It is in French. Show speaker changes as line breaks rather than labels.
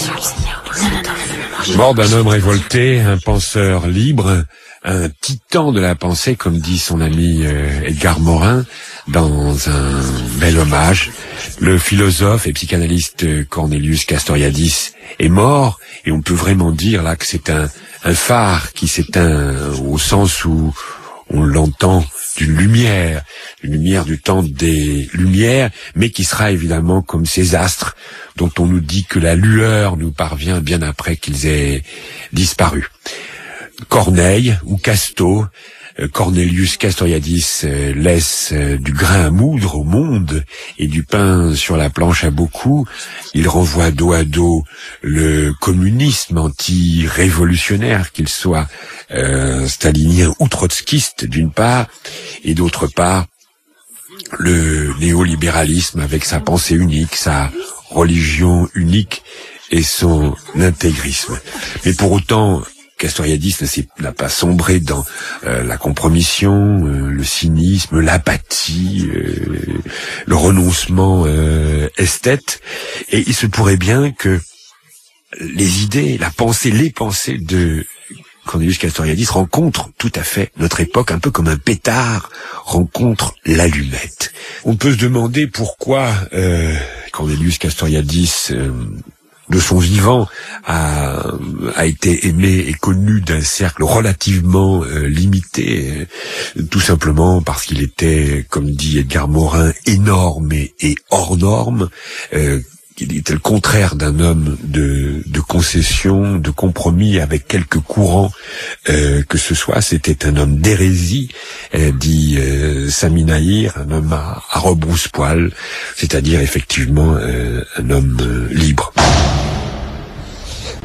Mort d'un homme révolté, un penseur libre, un titan de la pensée, comme dit son ami Edgar Morin, dans un bel hommage. Le philosophe et psychanalyste Cornelius Castoriadis est mort, et on peut vraiment dire là que c'est un phare qui s'éteint au sens où on l'entend d'une lumière du temps des Lumières, mais qui sera évidemment comme ces astres dont on nous dit que la lueur nous parvient bien après qu'ils aient disparu. Corneille ou Casto, Cornelius Castoriadis laisse du grain à moudre au monde et du pain sur la planche à beaucoup. Il renvoie dos à dos le communisme anti-révolutionnaire, qu'il soit stalinien ou trotskiste d'une part, et d'autre part le néolibéralisme avec sa pensée unique, sa religion unique et son intégrisme. Mais pour autant, Castoriadis n'a pas sombré dans la compromission, le cynisme, l'apathie, le renoncement esthète. Et il se pourrait bien que les idées, les pensées de Cornelius Castoriadis rencontrent tout à fait notre époque, un peu comme un pétard rencontre l'allumette. On peut se demander pourquoi Cornelius Castoriadis de son vivant a été aimé et connu d'un cercle relativement limité, tout simplement parce qu'il était, comme dit Edgar Morin, énorme et hors norme. Il était le contraire d'un homme de concession, de compromis avec quelques courants que ce soit. C'était un homme d'hérésie, dit Sami Nahir, un homme à rebrousse-poil, c'est-à-dire effectivement un homme libre.